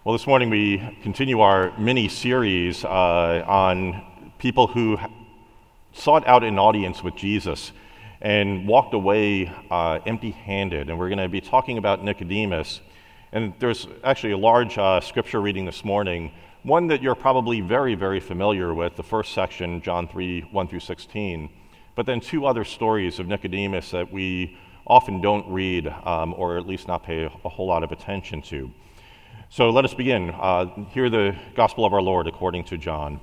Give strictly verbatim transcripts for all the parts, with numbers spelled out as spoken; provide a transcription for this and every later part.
Well, this morning we continue our mini-series uh, on people who sought out an audience with Jesus and walked away uh, empty-handed. And we're going to be talking about Nicodemus. And there's actually a large uh, scripture reading this morning, one that you're probably very, very familiar with, the first section, John three, one through sixteen. But then two other stories of Nicodemus that we often don't read, um, or at least not pay a whole lot of attention to. So let us begin. Uh, hear the gospel of our Lord according to John.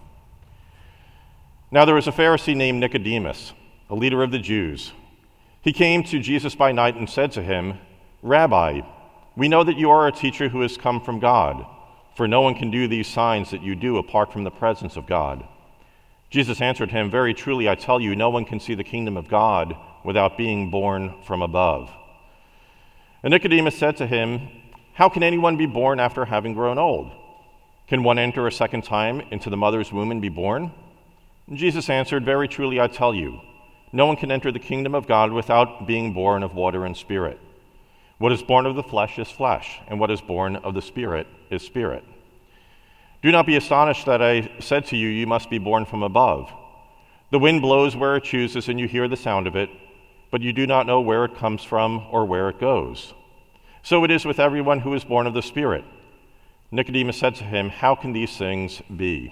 Now there was a Pharisee named Nicodemus, a leader of the Jews. He came to Jesus by night and said to him, "Rabbi, we know that you are a teacher who has come from God, for no one can do these signs that you do apart from the presence of God." Jesus answered him, "Very truly I tell you, no one can see the kingdom of God without being born from above." And Nicodemus said to him, "How can anyone be born after having grown old? Can one enter a second time into the mother's womb and be born?" And Jesus answered, "Very truly I tell you, no one can enter the kingdom of God without being born of water and spirit. What is born of the flesh is flesh, and what is born of the Spirit is spirit. Do not be astonished that I said to you, you must be born from above. The wind blows where it chooses, and you hear the sound of it, but you do not know where it comes from or where it goes. So it is with everyone who is born of the Spirit." Nicodemus said to him, "How can these things be?"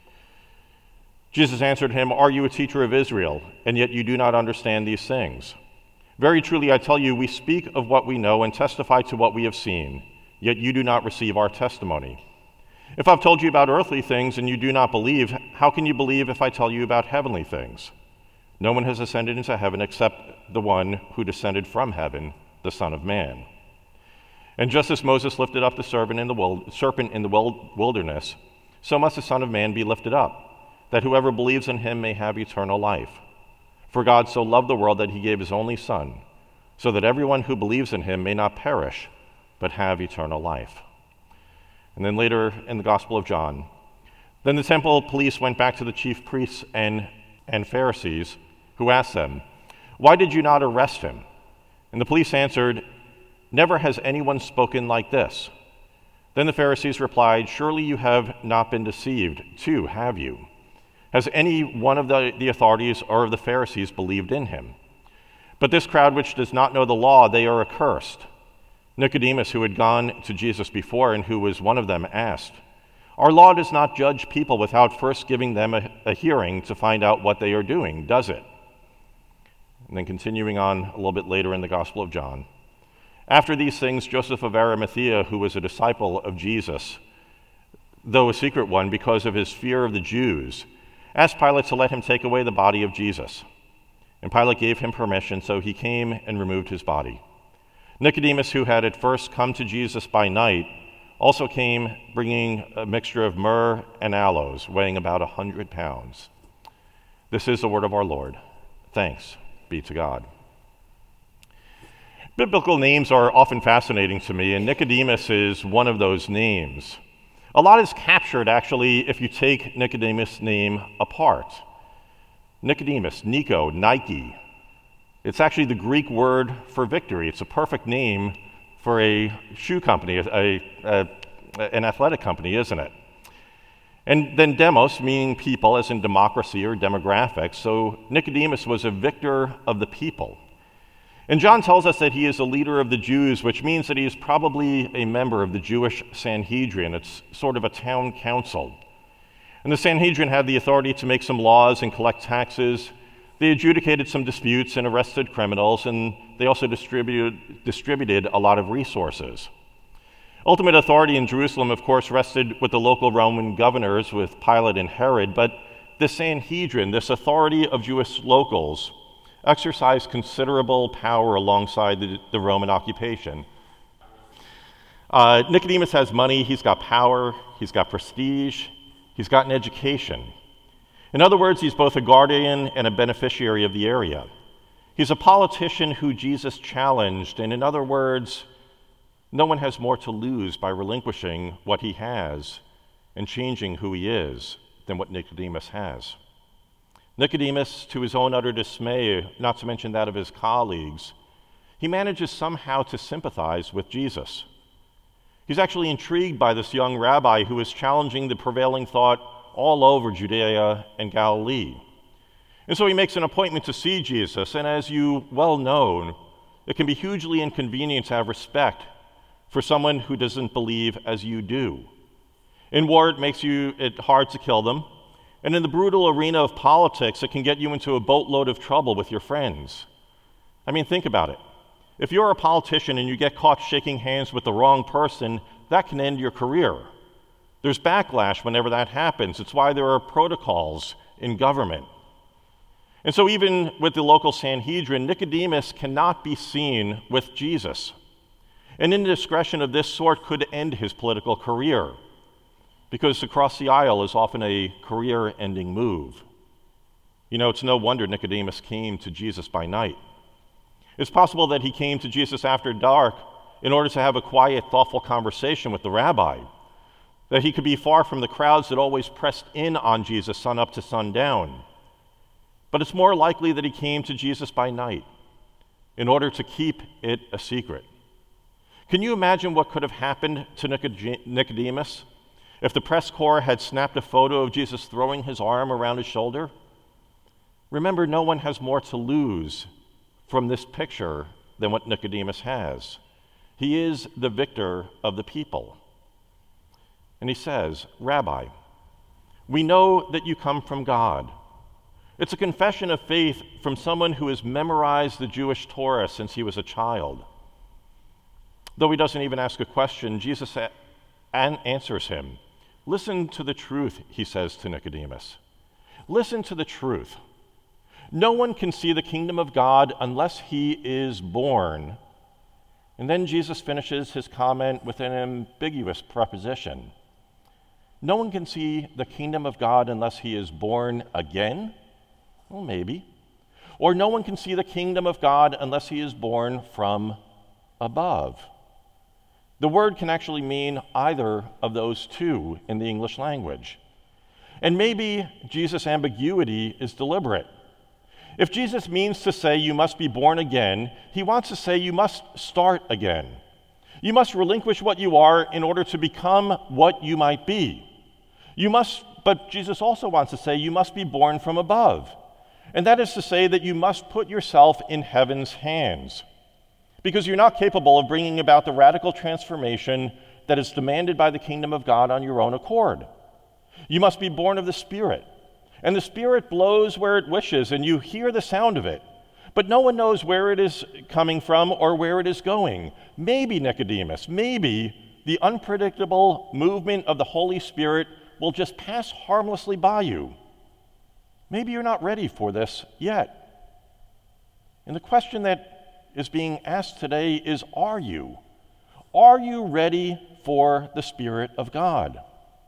Jesus answered him, "Are you a teacher of Israel, and yet you do not understand these things? Very truly I tell you, we speak of what we know and testify to what we have seen, yet you do not receive our testimony. If I've told you about earthly things and you do not believe, how can you believe if I tell you about heavenly things? No one has ascended into heaven except the one who descended from heaven, the Son of Man. And just as Moses lifted up the serpent in the, wild, serpent in the wilderness, so must the Son of Man be lifted up, that whoever believes in him may have eternal life. For God so loved the world that he gave his only Son, so that everyone who believes in him may not perish, but have eternal life." And then later in the Gospel of John, "Then the temple police went back to the chief priests and, and Pharisees, who asked them, 'Why did you not arrest him?' And the police answered, 'Never has anyone spoken like this.' Then the Pharisees replied, 'Surely you have not been deceived, too, have you? Has any one of the, the authorities or of the Pharisees believed in him? But this crowd which does not know the law, they are accursed.' Nicodemus, who had gone to Jesus before and who was one of them, asked, 'Our law does not judge people without first giving them a, a hearing to find out what they are doing, does it?' And then continuing on a little bit later in the Gospel of John. After these things, Joseph of Arimathea, who was a disciple of Jesus, though a secret one because of his fear of the Jews, asked Pilate to let him take away the body of Jesus. And Pilate gave him permission, so he came and removed his body. Nicodemus, who had at first come to Jesus by night, also came bringing a mixture of myrrh and aloes, weighing about a hundred pounds. This is the word of our Lord. Thanks be to God." Biblical names are often fascinating to me, and Nicodemus is one of those names. A lot is captured, actually, if you take Nicodemus' name apart. Nicodemus, Nico, Nike. It's actually the Greek word for victory. It's a perfect name for a shoe company, a, a, an athletic company, isn't it? And then demos, meaning people, as in democracy or demographics. So Nicodemus was a victor of the people. And John tells us that he is a leader of the Jews, which means that he is probably a member of the Jewish Sanhedrin. It's sort of a town council. And the Sanhedrin had the authority to make some laws and collect taxes. They adjudicated some disputes and arrested criminals, and they also distributed, distributed a lot of resources. Ultimate authority in Jerusalem, of course, rested with the local Roman governors, with Pilate and Herod, but the Sanhedrin, this authority of Jewish locals, exercised considerable power alongside the, the Roman occupation. Uh, Nicodemus has money, he's got power, he's got prestige, he's got an education. In other words, he's both a guardian and a beneficiary of the area. He's a politician who Jesus challenged, and in other words, no one has more to lose by relinquishing what he has and changing who he is than what Nicodemus has. Nicodemus, to his own utter dismay, not to mention that of his colleagues, he manages somehow to sympathize with Jesus. He's actually intrigued by this young rabbi who is challenging the prevailing thought all over Judea and Galilee. And so he makes an appointment to see Jesus, and as you well know, it can be hugely inconvenient to have respect for someone who doesn't believe as you do. In war, it makes you it hard to kill them, and in the brutal arena of politics, it can get you into a boatload of trouble with your friends. I mean, think about it. If you're a politician and you get caught shaking hands with the wrong person, that can end your career. There's backlash whenever that happens. It's why there are protocols in government. And so even with the local Sanhedrin, Nicodemus cannot be seen with Jesus. An indiscretion of this sort could end his political career, because to cross the aisle is often a career-ending move. You know, it's no wonder Nicodemus came to Jesus by night. It's possible that he came to Jesus after dark in order to have a quiet, thoughtful conversation with the rabbi, that he could be far from the crowds that always pressed in on Jesus sun up to sundown. But it's more likely that he came to Jesus by night in order to keep it a secret. Can you imagine what could have happened to Nicodemus if the press corps had snapped a photo of Jesus throwing his arm around his shoulder? Remember, no one has more to lose from this picture than what Nicodemus has. He is the victor of the people. And he says, "Rabbi, we know that you come from God." It's a confession of faith from someone who has memorized the Jewish Torah since he was a child. Though he doesn't even ask a question, Jesus a- an- answers him. Listen to the truth, he says to Nicodemus. Listen to the truth. No one can see the kingdom of God unless he is born. And then Jesus finishes his comment with an ambiguous proposition. No one can see the kingdom of God unless he is born again? Well, maybe. Or no one can see the kingdom of God unless he is born from above. The word can actually mean either of those two in the English language. And maybe Jesus' ambiguity is deliberate. If Jesus means to say you must be born again, he wants to say you must start again. You must relinquish what you are in order to become what you might be. You must, but Jesus also wants to say you must be born from above. And that is to say that you must put yourself in heaven's hands, because you're not capable of bringing about the radical transformation that is demanded by the kingdom of God on your own accord. You must be born of the Spirit, and the Spirit blows where it wishes, and you hear the sound of it, but no one knows where it is coming from or where it is going. Maybe, Nicodemus, maybe the unpredictable movement of the Holy Spirit will just pass harmlessly by you. Maybe you're not ready for this yet. And the question that is being asked today is, are you? Are you ready for the Spirit of God?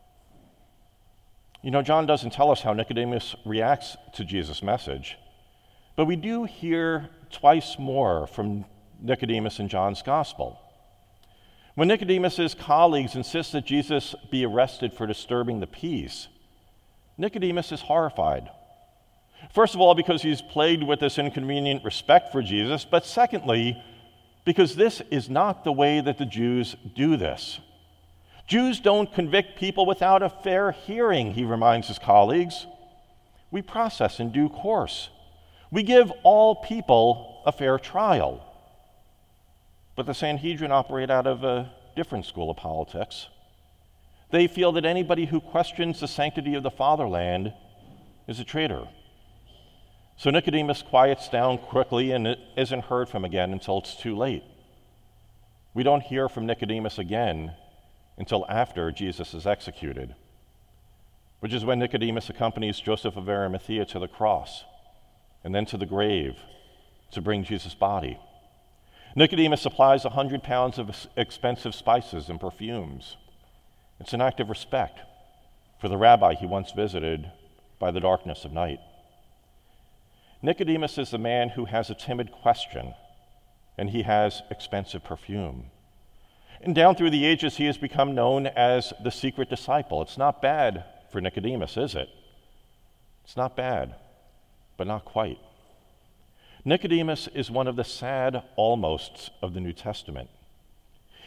You know, John doesn't tell us how Nicodemus reacts to Jesus' message, but we do hear twice more from Nicodemus in John's Gospel. When Nicodemus' colleagues insist that Jesus be arrested for disturbing the peace, Nicodemus is horrified. First of all, because he's plagued with this inconvenient respect for Jesus, but secondly, because this is not the way that the Jews do this. Jews don't convict people without a fair hearing, he reminds his colleagues. We process in due course. We give all people a fair trial. But the Sanhedrin operate out of a different school of politics. They feel that anybody who questions the sanctity of the fatherland is a traitor. So Nicodemus quiets down quickly and isn't heard from again until it's too late. We don't hear from Nicodemus again until after Jesus is executed, which is when Nicodemus accompanies Joseph of Arimathea to the cross and then to the grave to bring Jesus' body. Nicodemus supplies a hundred pounds of expensive spices and perfumes. It's an act of respect for the rabbi he once visited by the darkness of night. Nicodemus is the man who has a timid question, and he has expensive perfume. And down through the ages, he has become known as the secret disciple. It's not bad for Nicodemus, is it? It's not bad, but not quite. Nicodemus is one of the sad almosts of the New Testament.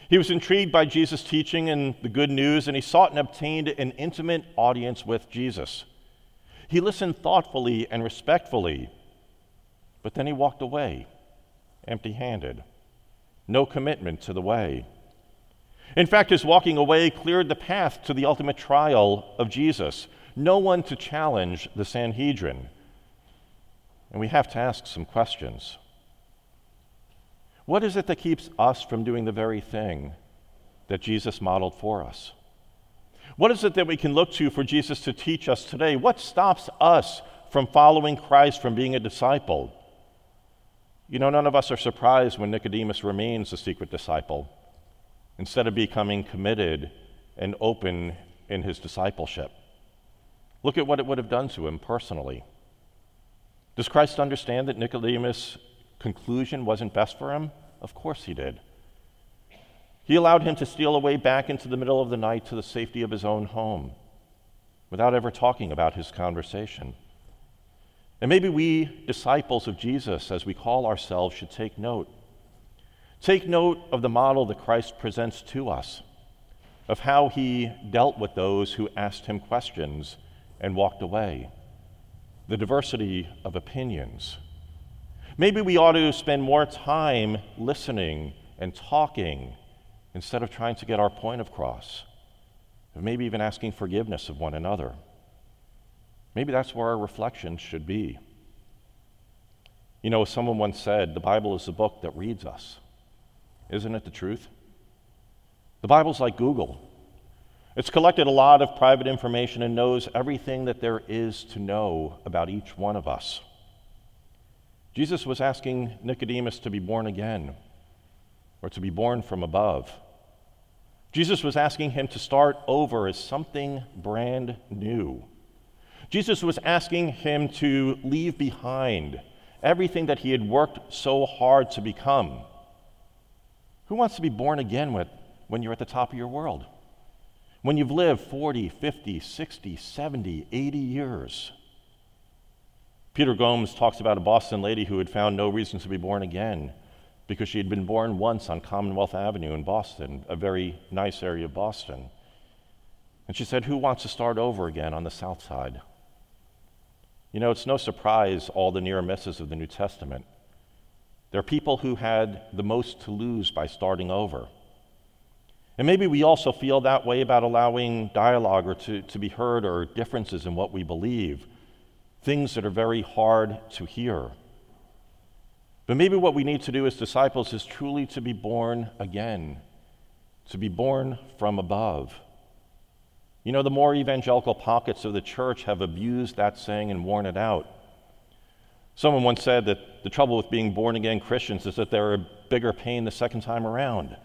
He was intrigued by Jesus' teaching and the good news, and he sought and obtained an intimate audience with Jesus. He listened thoughtfully and respectfully, but then he walked away, empty-handed. No commitment to the way. In fact, his walking away cleared the path to the ultimate trial of Jesus. No one to challenge the Sanhedrin. And we have to ask some questions. What is it that keeps us from doing the very thing that Jesus modeled for us? What is it that we can look to for Jesus to teach us today? What stops us from following Christ, from being a disciple? You know, none of us are surprised when Nicodemus remains a secret disciple instead of becoming committed and open in his discipleship. Look at what it would have done to him personally. Does Christ understand that Nicodemus' conclusion wasn't best for him? Of course he did. He allowed him to steal away back into the middle of the night to the safety of his own home without ever talking about his conversation. And maybe we, disciples of Jesus, as we call ourselves, should take note. Take note of the model that Christ presents to us, of how he dealt with those who asked him questions and walked away, the diversity of opinions. Maybe we ought to spend more time listening and talking instead of trying to get our point across, maybe even asking forgiveness of one another. Maybe that's where our reflection should be. You know, as someone once said, the Bible is the book that reads us. Isn't it the truth? The Bible's like Google. It's collected a lot of private information and knows everything that there is to know about each one of us. Jesus was asking Nicodemus to be born again, or to be born from above. Jesus was asking him to start over as something brand new. Jesus was asking him to leave behind everything that he had worked so hard to become. Who wants to be born again with, when you're at the top of your world? When you've lived forty, fifty, sixty, seventy, eighty years? Peter Gomes talks about a Boston lady who had found no reason to be born again because she had been born once on Commonwealth Avenue in Boston, a very nice area of Boston. And she said, who wants to start over again on the South Side? You know, it's no surprise all the near misses of the New Testament. There are people who had the most to lose by starting over. And maybe we also feel that way about allowing dialogue or to, to be heard, or differences in what we believe, things that are very hard to hear. But maybe what we need to do as disciples is truly to be born again, to be born from above. You know, the more evangelical pockets of the church have abused that saying and worn it out. Someone once said that the trouble with being born-again Christians is that they're a bigger pain the second time around.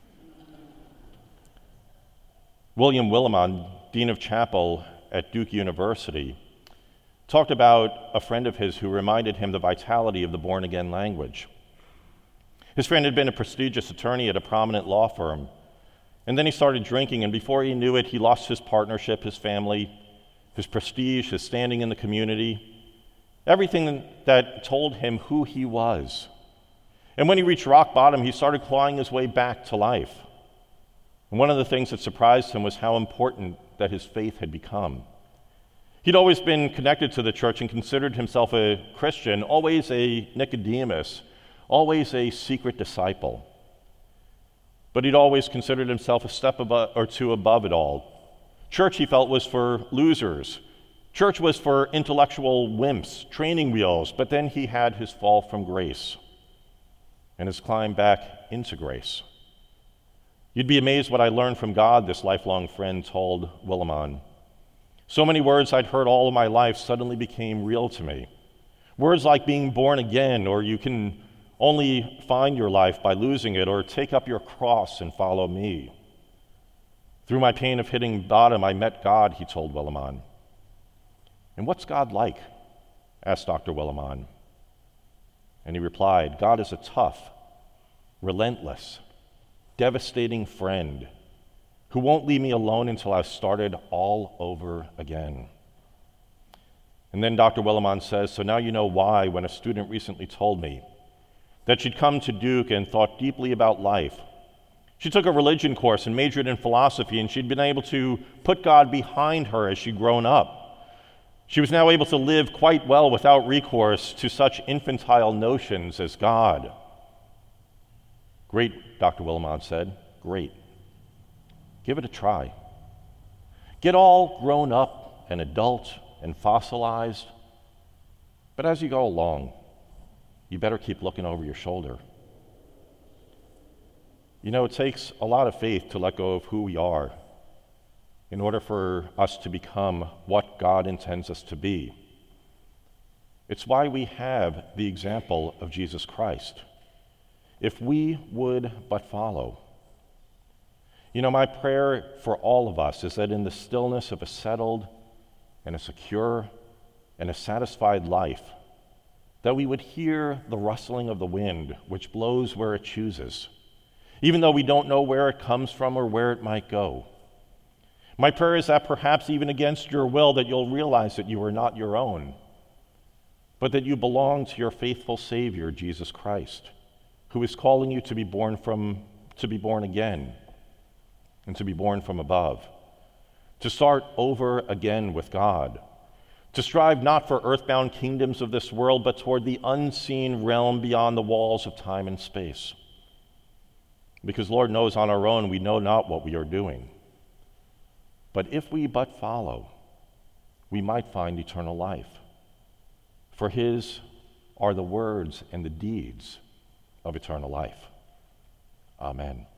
William Willimon, Dean of Chapel at Duke University, talked about a friend of his who reminded him the vitality of the born-again language. His friend had been a prestigious attorney at a prominent law firm, and then he started drinking, and before he knew it, he lost his partnership, his family, his prestige, his standing in the community, everything that told him who he was. And when he reached rock bottom, he started clawing his way back to life. And one of the things that surprised him was how important that his faith had become. He'd always been connected to the church and considered himself a Christian, always a Nicodemus, always a secret disciple. But he'd always considered himself a step above, or two above it all. Church, he felt, was for losers. Church was for intellectual wimps, training wheels, but then he had his fall from grace and his climb back into grace. You'd be amazed what I learned from God, this lifelong friend told Willimon. So many words I'd heard all of my life suddenly became real to me. Words like being born again, or you can only find your life by losing it, or take up your cross and follow me. Through my pain of hitting bottom, I met God, he told Willimon. And what's God like? Asked Doctor Willimon. And he replied, God is a tough, relentless, devastating friend who won't leave me alone until I've started all over again. And then Doctor Willimon says, so now you know why when a student recently told me that she'd come to Duke and thought deeply about life, She took a religion course and majored in philosophy, and she'd been able to put God behind her as she'd grown up. She was now able to live quite well without recourse to such infantile notions as God. Great, Doctor Willimon said. Great. Give it a try. Get all grown up and adult and fossilized, but as you go along, you better keep looking over your shoulder. You know, it takes a lot of faith to let go of who we are in order for us to become what God intends us to be. It's why we have the example of Jesus Christ. If we would but follow. You know, my prayer for all of us is that in the stillness of a settled and a secure and a satisfied life, that we would hear the rustling of the wind, which blows where it chooses, even though we don't know where it comes from or where it might go. My prayer is that perhaps even against your will, that you'll realize that you are not your own, but that you belong to your faithful Savior, Jesus Christ, who is calling you to be born from, to be born again, and to be born from above, to start over again with God, to strive not for earthbound kingdoms of this world, but toward the unseen realm beyond the walls of time and space. Because Lord knows on our own we know not what we are doing. But if we but follow, we might find eternal life. For his are the words and the deeds of eternal life. Amen.